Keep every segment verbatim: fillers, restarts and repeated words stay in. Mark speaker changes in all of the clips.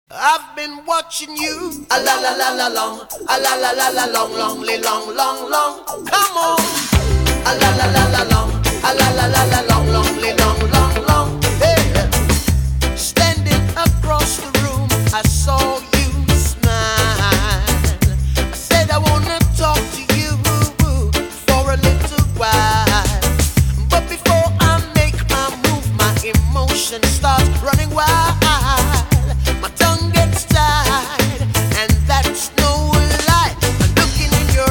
Speaker 1: I've been watching you, a la la la la long, a la la la la long, long, long, long, long. Come on, a la la la la long, a la la la la long, long, long, long, long. Hey, standing across the room, I saw you smile. I said I wanna talk to you for a little while, but before I make my move, my emotions start running wild. My tongue gets tied, and that's no lie. I'm looking in your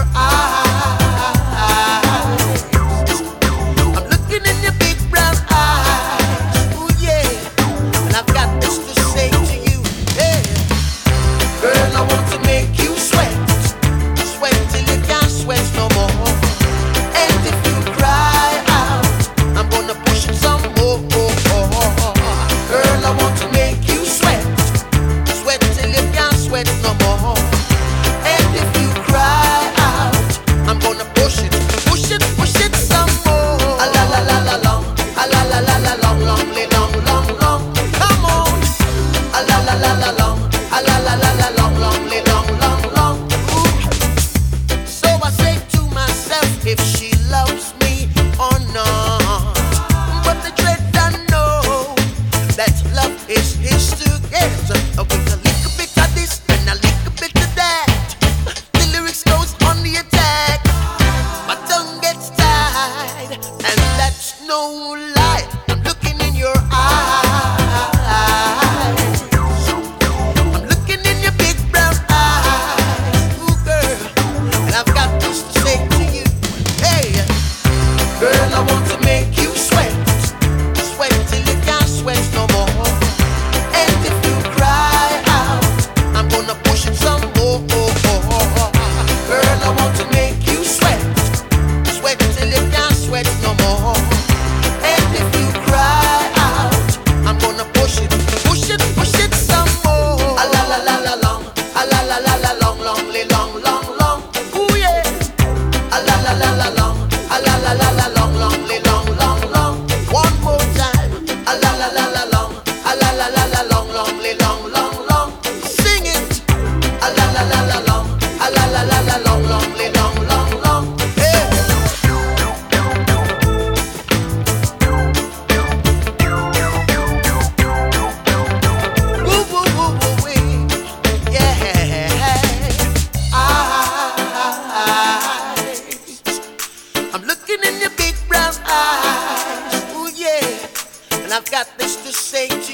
Speaker 1: eyes. I'm looking in your big brown eyes. Ooh yeah, and I've got this to say to you. Hey, girl, I want to make you sweat, sweat till you can't sweat no more. And if you cry out, I'm gonna push it some more. Girl, I want to make you sweat. Sweat till you can't sweat no more. And if you cry out, I'm gonna push it, push it, push it some more. A la la la la long, a la la la la long, long, long, long, long. Come on. A la la la la long, a la la la la long, long, long, long, long. Ooh. So I say to myself, if she loves me or not. But the dread I know that love is his to get. With a little bit of this and a little bit of that, the lyrics goes on the attack. My tongue gets tied, and that's no lie. I'm looking in your eyes. I'm looking in your big brown eyes. Ooh, girl, and I've got this to say to you. Hey, girl, I want to make you sweat, sweat till you can't sweat no more. And if you cry out, I'm gonna push it some more. Girl, I want to make you sweat, sweat till you can't sweat no more. And if you cry out, I'm gonna push it, push it, push it some more. A la la la la long, a la la la la long, long, long, long, long. Ooh yeah. A la la la la long, a la la la la long, long, long, long, long. One more time. A la la la la long, a la la la la long, long, long, long, long. Sing it. A la la la la long, a la la la la long, long, long, long, long. Hey. Woo woo woo woo wee. Yeah. Eyes. I'm looking in your big brown eyes. Ooh yeah. And I've got this to say